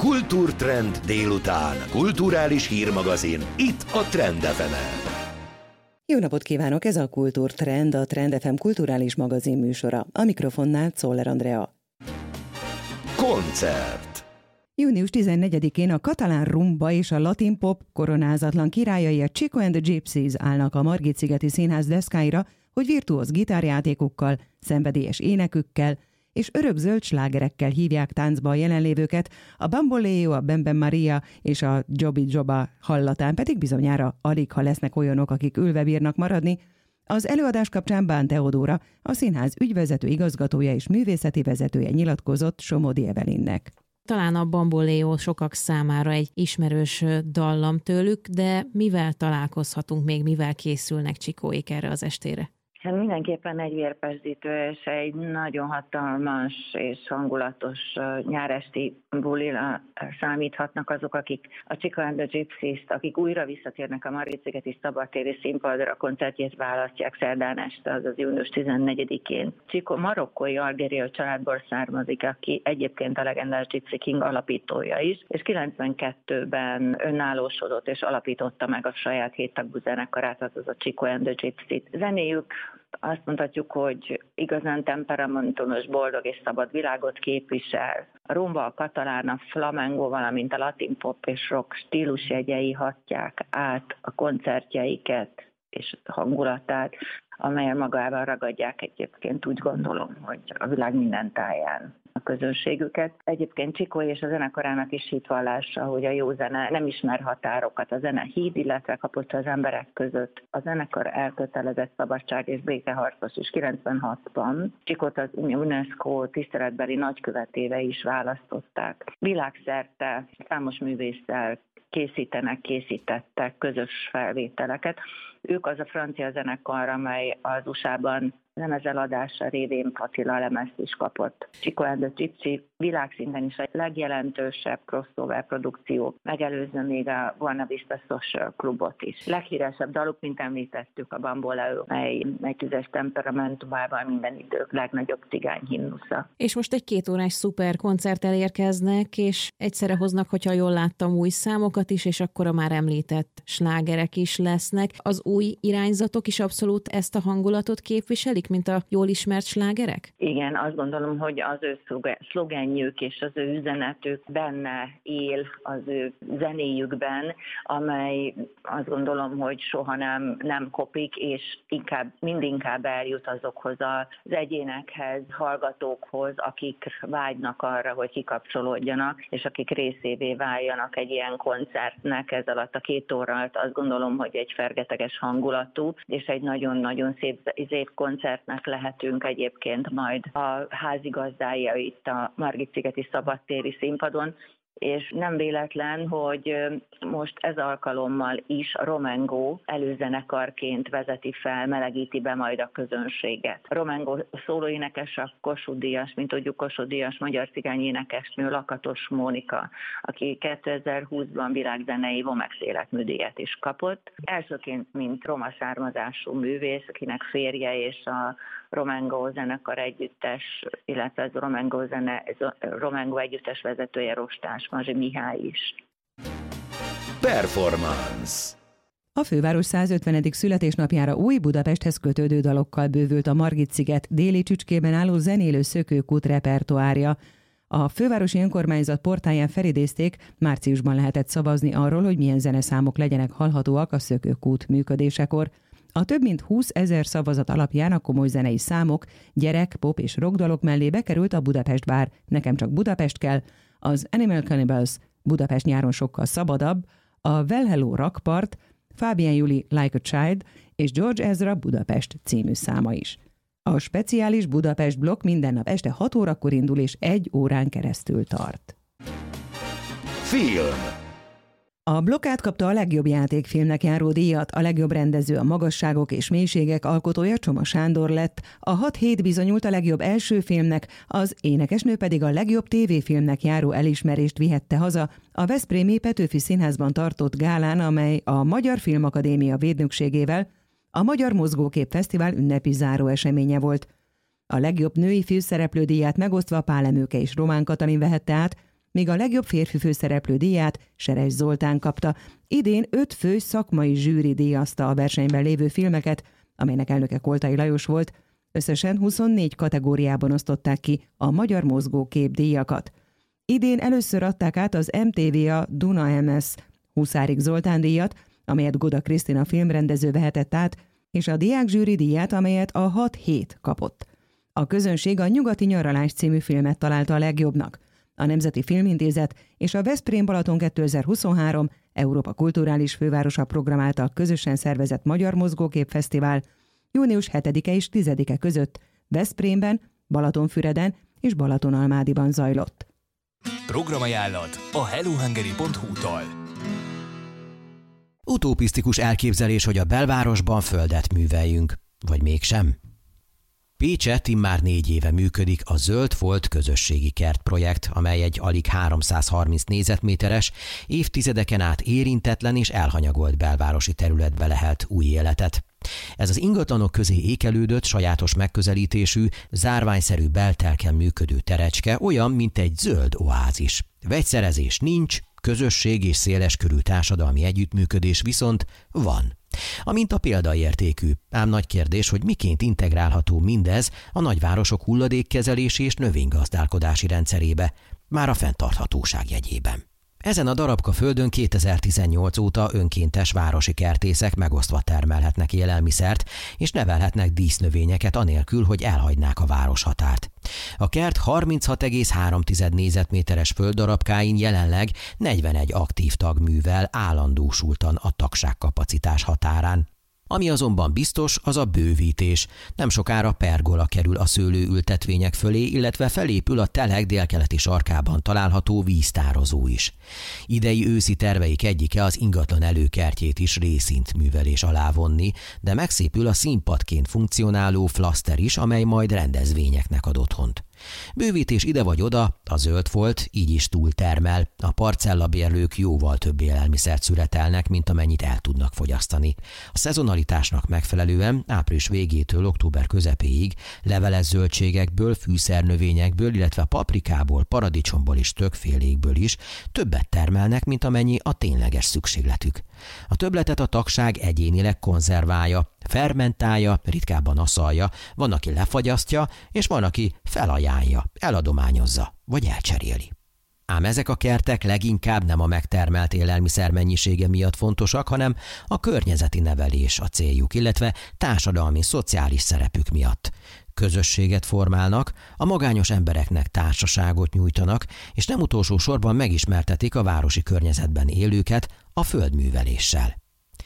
Kultúrtrend délután. Kulturális hírmagazin. Itt a Trend FM-en. Jó napot kívánok! Ez a Kultúrtrend, a Trend FM kulturális magazin műsora. A mikrofonnál Czoller Andrea. Koncert. Június 14-én a katalán rumba és a latin pop koronázatlan királyai, a Chico and the Gypsies állnak a Margit-szigeti Színház deszkáira, hogy virtuóz gitárjátékukkal, szenvedélyes énekükkel és örökzöld slágerekkel hívják táncba a jelenlévőket, a Bamboleo, a Bem Bem Maria és a Jobi Joba hallatán pedig bizonyára alig, ha lesznek olyanok, akik ülve bírnak maradni. Az előadás kapcsán Bán Teodóra, a színház ügyvezető igazgatója és művészeti vezetője nyilatkozott Somodi Evelinnek. Talán a Bamboleo sokak számára egy ismerős dallam tőlük, de mivel találkozhatunk még, mivel készülnek Csikóik erre az estére? Hát mindenképpen egy vérpesdítő és egy nagyon hatalmas és hangulatos nyáresti bulira számíthatnak azok, akik a Chico and the Gypsies-t, akik újra visszatérnek a Margit-szigeti szabadtéri színpadra, a koncertjét választják szerdán este, azaz június 14-én. Chico marokkói algériai családból származik, aki egyébként a legendás Gypsy King alapítója is, és 92-ben önállósodott és alapította meg a saját 7 tagú zenekarát, azaz a Chico and the Gypsies. Zenéjük azt mondhatjuk, hogy igazán temperamentumos, boldog és szabad világot képvisel. A rumba, a katalán, a flamengo, valamint a latin pop és rock stílusjegyei hatják át a koncertjeiket és a hangulatát, amelyen magával ragadják egyébként, úgy gondolom, hogy a világ minden táján a közönségüket. Egyébként Chico és a zenekarának is hitvallása, hogy a jó zene nem ismer határokat. A zene híd, illetve kapott az emberek között. A zenekar elkötelezett szabadság és békeharcos is 96-ban. Chicót az UNESCO tiszteletbeli nagykövetévé is választották. Világszerte számos művésszel készítettek közös felvételeket. Ők az a francia zenekar, amely az USA-ban lemezeladása révén Attila lemezt is kapott. Chico and the Gypsy világszinten is a legjelentősebb crossover produkció, megelőzve még a Buena Vista Social Clubot is. Leghíresebb daluk, mint említettük, a Bamboleo, mely tüzes temperamentumával minden idők legnagyobb cigány himnusza. És most egy 2 órás szuper koncerttel érkeznek, és egyszerre hoznak, hogyha jól láttam, új számokat is, és akkor a már említett slágerek is lesznek. Az új irányzatok is abszolút ezt a hangulatot képviselik, mint a jól ismert slágerek? Igen, azt gondolom, hogy az ő szlogenjük és az ő üzenetük benne él az ő zenéjükben, amely azt gondolom, hogy soha nem kopik, és mindinkább eljut azokhoz az egyénekhez, hallgatókhoz, akik vágynak arra, hogy kikapcsolódjanak, és akik részévé váljanak egy ilyen koncertnek. Ez alatt a 2 óra alatt azt gondolom, hogy egy fergeteges hangulatú, és egy nagyon-nagyon szép koncertnek lehetünk egyébként majd a házigazdája itt a Margit-szigeti szabadtéri színpadon, és nem véletlen, hogy most ez alkalommal is a Romengo előzenekarként vezeti fel, melegíti be majd a közönséget. A Romengo szólóénekes a Kossuth Díjas, mint tudjuk, Kossuth Díjas magyar cigány énekesnő Lakatos Mónika, aki 2020-ban világzenei Vomex életműdíjat is kapott. Elsőként, mint roma származású művész, akinek férje és a Romengo zenekar együttes, illetve az Romengo együttes vezetője Rostás Mazsi Mihály is. Performance. A főváros 150. születésnapjára új Budapesthez kötődő dalokkal bővült a Margit-sziget déli csücskében álló zenélő szökőkút repertoárja. A fővárosi önkormányzat portáján felidézték, márciusban lehetett szavazni arról, hogy milyen zeneszámok legyenek hallhatóak a szökőkút működésekor. A több mint 20 000 szavazat alapján a komoly zenei számok, gyerek, pop és rockdalok mellé bekerült a Budapest Bár, Nekem csak Budapest kell, az Animal Cannibals, Budapest nyáron sokkal szabadabb, a Well Hello Rakpart, Fabian Juli Like a Child és George Ezra Budapest című száma is. A speciális Budapest blokk minden nap este 6 órakor indul és 1 órán keresztül tart. Film. A blokk átkapta a legjobb játékfilmnek járó díjat, a legjobb rendező, a Magasságok és mélységek alkotója Csoma Sándor lett, a 6 hét bizonyult a legjobb első filmnek, az énekesnő pedig a legjobb tévéfilmnek járó elismerést vihette haza a veszprémi Petőfi Színházban tartott gálán, amely a Magyar Filmakadémia védnökségével a Magyar Mozgókép Fesztivál ünnepi záró eseménye volt. A legjobb női főszereplő díját megosztva Pál Emőke és Román Katalin vehette át, míg a legjobb férfi főszereplő díját Seres Zoltán kapta. Idén 5 fő szakmai zsűri díjazta a versenyben lévő filmeket, amelynek elnöke Koltai Lajos volt. Összesen 24 kategóriában osztották ki a Magyar Mozgókép díjakat. Idén először adták át az MTV-a Duna MS Huszárik Zoltán díjat, amelyet Goda Krisztina filmrendező vehetett át, és a Diák zsűri díját, amelyet a 6-7 kapott. A közönség a Nyugati nyaralás című filmet találta a legjobbnak. A Nemzeti Filmintézet és a Veszprém Balaton 2023 Európa Kulturális Fővárosa program által közösen szervezett Magyar Mozgókép Fesztivál június 7-e és 10-e között Veszprémben, Balatonfüreden és Balatonalmádiban zajlott. Programajánlat a hellohungary.hu-tól. Utopisztikus elképzelés, hogy a belvárosban földet műveljünk, vagy mégsem? Pécsett immár 4 éve működik a Zöld Folt közösségi kertprojekt, amely egy alig 330 négyzetméteres, évtizedeken át érintetlen és elhanyagolt belvárosi területbe lehelt új életet. Ez az ingatlanok közé ékelődött, sajátos megközelítésű, zárványszerű beltelken működő terecske olyan, mint egy zöld oázis. Vegyszerezés nincs, közösség és széleskörű társadalmi együttműködés viszont van. A minta példaértékű, ám nagy kérdés, hogy miként integrálható mindez a nagyvárosok hulladékkezelési és növénygazdálkodási rendszerébe, már a fenntarthatóság jegyében. Ezen a darabka földön 2018 óta önkéntes városi kertészek megosztva termelhetnek élelmiszert és nevelhetnek dísznövényeket anélkül, hogy elhagynák a városhatárt. A kert 36,3 négyzetméteres földdarabkáin jelenleg 41 aktív tag művel állandósultan a tagságkapacitás határán. Ami azonban biztos, az a bővítés. Nem sokára pergola kerül a szőlőültetvények fölé, illetve felépül a telek délkeleti sarkában található víztározó is. Idei őszi terveik egyike az ingatlan előkertjét is részszintművelés alá vonni, de megszépül a színpadként funkcionáló flaszter is, amely majd rendezvényeknek ad otthont. Bővítés ide vagy oda, a Zöld Folt így is túltermel. A parcellabérlők jóval több élelmiszert szüretelnek, mint amennyit el tudnak fogyasztani. A szezonalitásnak megfelelően április végétől október közepéig leveles zöldségekből, fűszernövényekből, illetve paprikából, paradicsomból és többfélékből is többet termelnek, mint amennyi a tényleges szükségletük. A többletet a tagság egyénileg konzerválja, fermentálja, ritkábban aszalja, van, aki lefagyasztja, és van, aki felajánlja, eladományozza, vagy elcseréli. Ám ezek a kertek leginkább nem a megtermelt élelmiszer mennyisége miatt fontosak, hanem a környezeti nevelés a céljuk, illetve társadalmi-szociális szerepük miatt. Közösséget formálnak, a magányos embereknek társaságot nyújtanak, és nem utolsó sorban megismertetik a városi környezetben élőket a földműveléssel.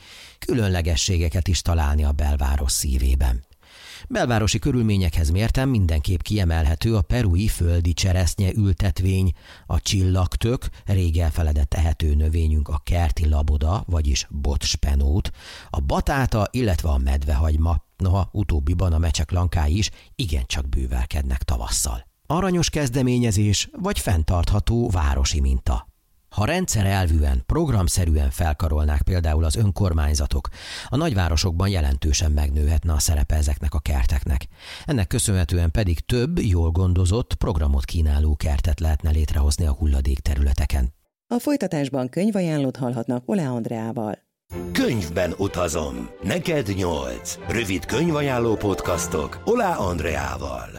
Különlegességeket is találni a belváros szívében. Belvárosi körülményekhez mérten mindenképp kiemelhető a perui földi cseresznye ültetvény, a csillagtök, rég elfeledett ehető növényünk a kerti laboda, vagyis botspenót, a batáta, illetve a medvehagyma, noha utóbbiban a mecseklankái is igencsak bővelkednek tavasszal. Aranyos kezdeményezés vagy fenntartható városi minta. Ha rendszerelvűen, programszerűen felkarolnák például az önkormányzatok, a nagyvárosokban jelentősen megnőhetne a szerepe ezeknek a kerteknek. Ennek köszönhetően pedig több, jól gondozott, programot kínáló kertet lehetne létrehozni a hulladék területeken. A folytatásban könyvajánlót hallhatnak Olá Andreával. Könyvben utazom. Neked 8. Rövid könyvajánló podcastok Olá Andreával.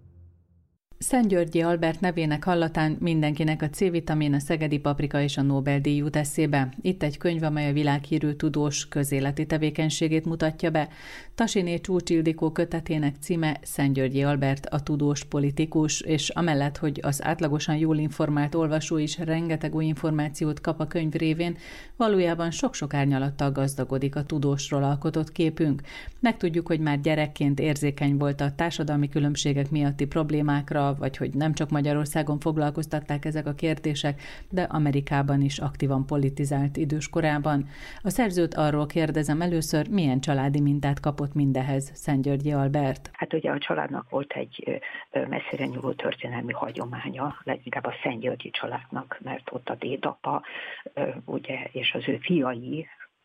Szentgyörgyi Albert nevének hallatán mindenkinek a C-vitamin, a szegedi paprika és a Nobel-díj jut eszébe. Itt egy könyv, amely a világhírű tudós közéleti tevékenységét mutatja be. Tasiné Csúcs Ildikó kötetének címe Szentgyörgyi Albert, a tudós politikus, és amellett, hogy az átlagosan jól informált olvasó is rengeteg új információt kap a könyv révén, valójában sok-sok árnyalattal gazdagodik a tudósról alkotott képünk. Megtudjuk, hogy már gyerekként érzékeny volt a társadalmi különbségek miatti problémákra, vagy hogy nem csak Magyarországon foglalkoztatták ezek a kérdések, de Amerikában is aktívan politizált időskorában. A szerzőt arról kérdezem először, milyen családi mintát kapott mindehez Szentgyörgyi Albert? Hát ugye a családnak volt egy messzire nyúló történelmi hagyománya, leginkább a Szentgyörgyi családnak, mert ott a dédapa, ugye, és az ő fiai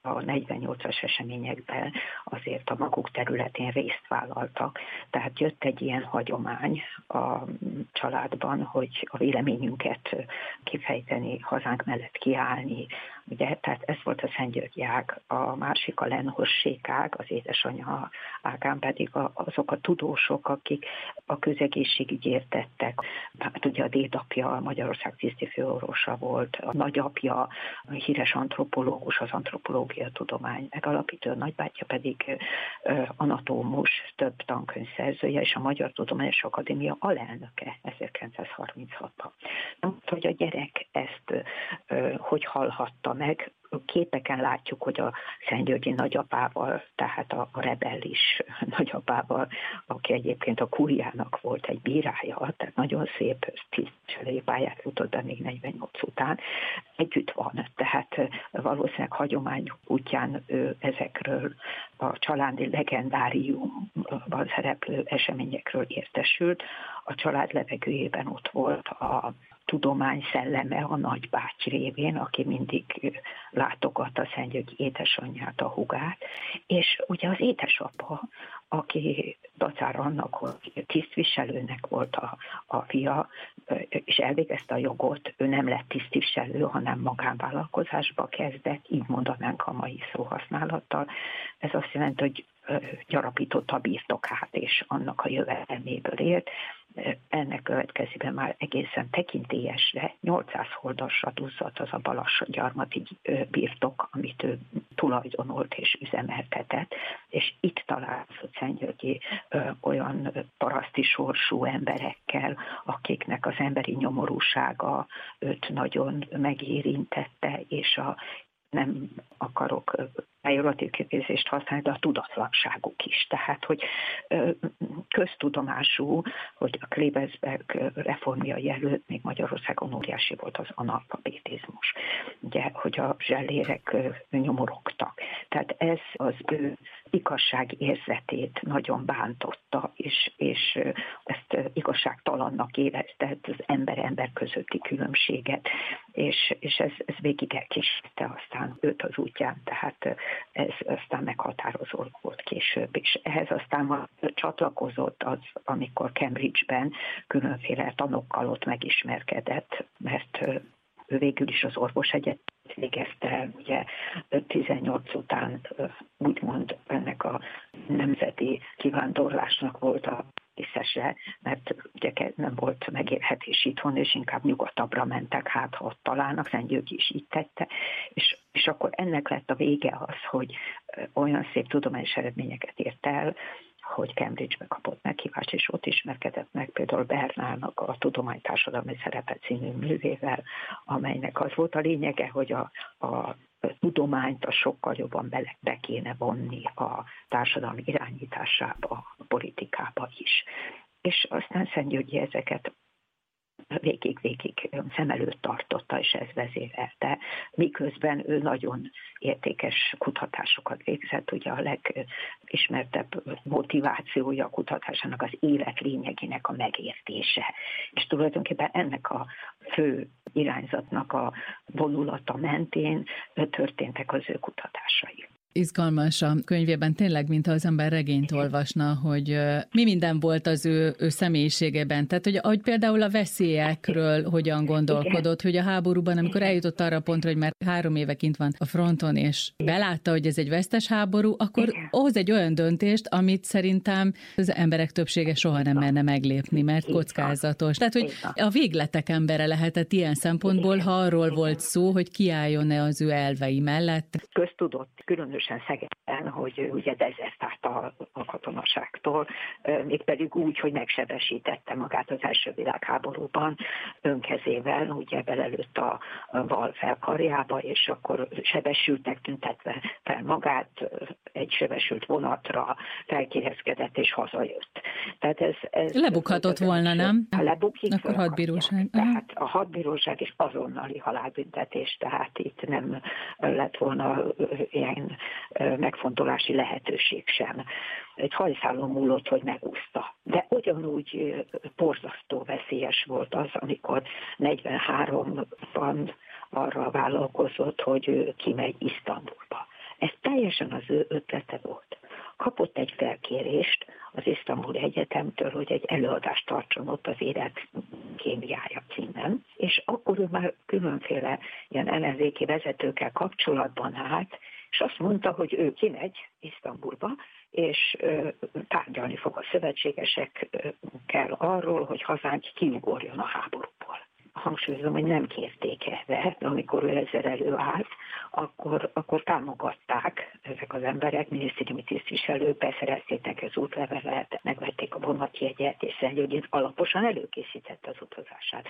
a 48-as eseményekben azért a maguk területén részt vállaltak. Tehát jött egy ilyen hagyomány a családban, hogy a véleményünket kifejteni, hazánk mellett kiállni. Ugye, tehát ez volt a Szentgyörgyi ág, a másik a Lenhosség ág, az édesanyja ágán pedig azok a tudósok, akik a közegészségügyért tettek. Hát ugye a dédapja a Magyarország tisztifőorvosa volt, a nagyapja a híres antropológus, az antropológia tudomány megalapító, a nagybátyja pedig anatómus, több tankönyvszerzője, és a Magyar Tudományos Akadémia alelnöke 1936-ban. Hogy a gyerek ezt hogy hallhatta meg, képeken látjuk, hogy a szentgyörgyi nagyapával, tehát a rebellis nagyapával, aki egyébként a Kúriának volt egy bírája, tehát nagyon szép tisztviselői pályát futott be még 48 után, együtt van. Tehát valószínűleg hagyomány útján ezekről a családi legendáriumban szereplő eseményekről értesült. A család levegőjében ott volt a tudomány szelleme a nagybáty révén, aki mindig látogatta a szentgyörgyi édesanyját, a hugát, és ugye az édesapa, aki dacára annak, hogy tisztviselőnek volt a fia, és elvégezte a jogot, ő nem lett tisztviselő, hanem magánvállalkozásba kezdett, így mondanánk a mai szóhasználattal. Ez azt jelenti, hogy gyarapította a birtokát, és annak a jövedelméből élt. Ennek következében már egészen tekintélyesre 800 holdasra duzzadt az a Balassagyarmati birtok, amit ő tulajdonolt és üzemeltetett, és itt találkozott Szentgyörgyi olyan paraszti sorsú emberekkel, akiknek az emberi nyomorúsága őt nagyon megérintette, és nem akarok pejoratív kifejezést használni, de a tudatlanságuk is. Tehát, hogy köztudomású, hogy a Klebersberg reformjai előtt még Magyarországon óriási volt az analfabetizmus. Ugye, hogy a zsellérek nyomorogtak. Tehát ez az ő igazságérzetét nagyon bántotta, és ezt igazságtalannak érezte, az ember-ember közötti különbséget, és ez végig elkísérte aztán őt az útján, tehát ez aztán meghatározó volt később, és ehhez aztán csatlakozott az, amikor Cambridge-ben különféle tanokkal ott megismerkedett, mert ő végül is az orvosegyetemet végezte, ugye 18 után úgymond ennek a nemzeti kivándorlásnak volt a részese, mert ugye nem volt megélhetés itthon, és inkább nyugatabbra mentek, hát ha ott találnak, Szentgyörgyi is így tette, és akkor ennek lett a vége az, hogy olyan szép tudományos eredményeket ért el, hogy Cambridge-be kapott meghívást, és ott ismerkedett meg például Bernának a Tudománytársadalmi Szerepe című művével, amelynek az volt a lényege, hogy a tudományt sokkal jobban be kéne vonni a társadalmi irányításába, a politikába is. És aztán Szentgyörgyi ezeket végig szem előtt tartotta, és ez vezérelte, miközben ő nagyon értékes kutatásokat végzett. Ugye a legismertebb motivációja a kutatásának az élet lényegének a megértése. És tulajdonképpen ennek a fő irányzatnak a vonulata mentén történtek az ő kutatásai. Izgalmas a könyvében, tényleg, mintha az ember regényt olvasna, hogy mi minden volt az ő személyiségében. Tehát, hogy például a veszélyekről hogyan gondolkodott, hogy a háborúban, amikor eljutott arra a pontra, hogy már 3 éve kint van a fronton, és belátta, hogy ez egy vesztes háború, akkor hoz egy olyan döntést, amit szerintem az emberek többsége soha nem merne meglépni, mert kockázatos. Tehát, hogy a végletek embere lehetett ilyen szempontból, ha arról volt szó, hogy kiálljon-e az ő elvei mellett. Köztudott, különösen Szegeden, hogy ugye dezertált a katonaságtól, mégpedig úgy, hogy megsebesítette magát az első világháborúban önkezével, ugye belelőtt a val felkarjába, és akkor sebesültnek tüntetve fel magát, egy sebesült vonatra felkéhezkedett és hazajött. Tehát ez lebukhatott volna, nem? Ha lebukik, akkor hadbíróság. Tehát a hadbíróság és azonnali halálbüntetés, tehát itt nem lett volna ilyen megfontolási lehetőség sem. Egy hajszálon múlott, hogy megúszta. De ugyanúgy borzasztó veszélyes volt az, amikor 43-ban arra vállalkozott, hogy ő kimegy Isztambulba. Ez teljesen az ő ötlete volt. Kapott egy felkérést az Isztambuli Egyetemtől, hogy egy előadást tartson ott az Élet kémiája címen, és akkor ő már különféle ilyen ellenzéki vezetőkkel kapcsolatban állt, és azt mondta, hogy ő kimegy Isztambulba, és tárgyalni fog a szövetségesekkel arról, hogy hazánk kiugorjon a háborúból. Hangsúlyozom, hogy nem kérték erre, de amikor ő ezzel előállt, akkor támogatták ezek az emberek, minisztériumi tisztviselők, beszerezték az útlevelet, megvették a vonatjegyet, és Szentgyörgyén alaposan előkészítette az utazását.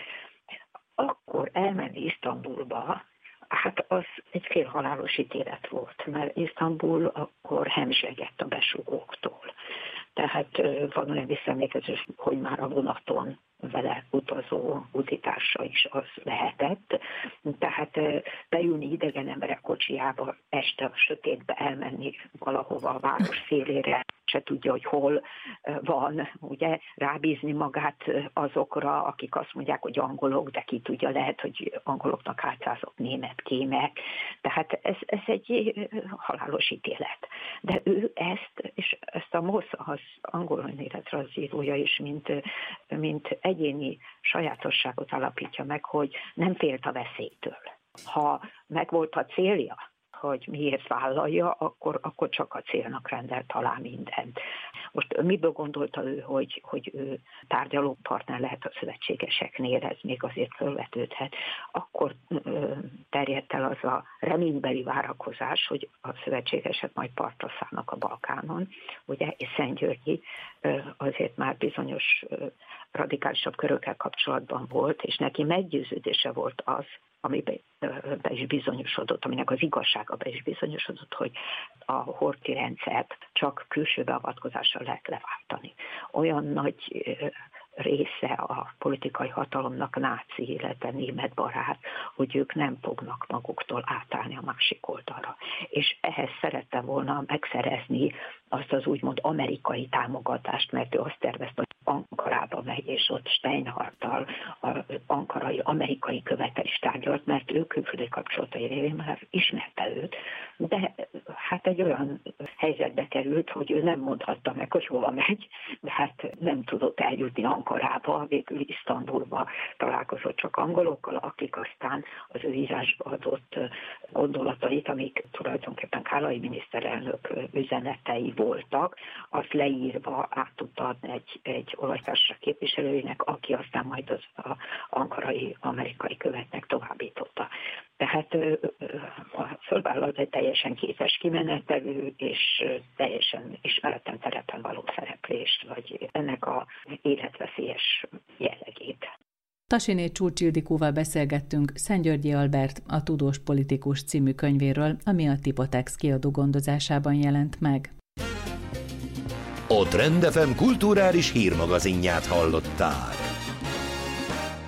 Akkor elmenni Isztambulba, hát az egy félhalálos ítélet volt, mert Isztambul akkor hemzsegett a besugóktól. Tehát van olyan visszaemlékezés, hogy már a vonaton vele utazó utitársa is az lehetett. Tehát beülni idegen emberek kocsijába, este a sötétbe elmenni valahova a város szélére, se tudja, hogy hol van, ugye, rábízni magát azokra, akik azt mondják, hogy angolok, de ki tudja, lehet, hogy angoloknak álcázott német kémek. Tehát ez egy halálos ítélet. De ő ezt a Moss, az angol önéletrajzírója is, mint egyéni sajátosságot alapítja meg, hogy nem félt a veszélytől. Ha megvolt a célja, hogy miért vállalja, akkor csak a célnak rendelt alá mindent. Most miből gondolta ő, hogy ő tárgyalópartner lehet a szövetségeseknél, ez még azért felvetődhet. Akkor terjedt el az a reménybeli várakozás, hogy a szövetségesek majd partra szállnak a Balkánon, ugye, és Szentgyörgyi azért már bizonyos radikálisabb körökkel kapcsolatban volt, és neki meggyőződése volt az, amiben be is bizonyosodott, aminek az igazsága be is bizonyosodott, hogy a horthy rendszert csak külső beavatkozással lehet leváltani. Olyan nagy része a politikai hatalomnak náci, illetve német barát, hogy ők nem fognak maguktól átállni a másik oldalra. És ehhez szerette volna megszerezni azt az úgymond amerikai támogatást, mert ő azt tervezte, hogy Ankarába megy, és ott Steinhardttal az ankarai amerikai követel is tárgyalt, mert ő külföldi kapcsolatai révén már ismerte őt, de hát egy olyan helyzetbe került, hogy ő nem mondhatta meg, hogy hova megy, de hát nem tudott eljutni Ankarába, végül Isztambulba találkozott csak angolokkal, akik aztán az ő írásba adott gondolatait, amik tulajdonképpen Kállai miniszterelnök üzenetei voltak, azt leírva át tudta adni egy olajtársaság képviselőjének, aki aztán majd az ankarai amerikai követnek továbbította. Tehát a fölvállalt egy teljesen képes kimenetelő és teljesen ismeretlen terepen való szereplést, vagy ennek a életveszélyes jellegét. Tasiné Csurcs Ildikóval beszélgettünk Szentgyörgyi Albert, a Tudós politikus című könyvéről, ami a Tipotex kiadó gondozásában jelent meg. A Trend FM kulturális hírmagazinját hallottál.